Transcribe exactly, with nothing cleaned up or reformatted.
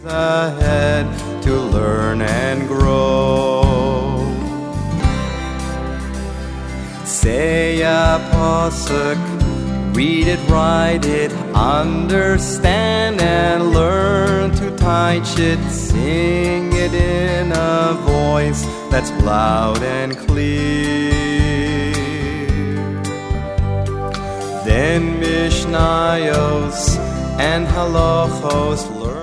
ahead to learn and grow. Say a pasuk, read it, write it, understand and learn to teach it. Sing it in a voice that's loud and clear. Then Mishnayos and Halachos learn.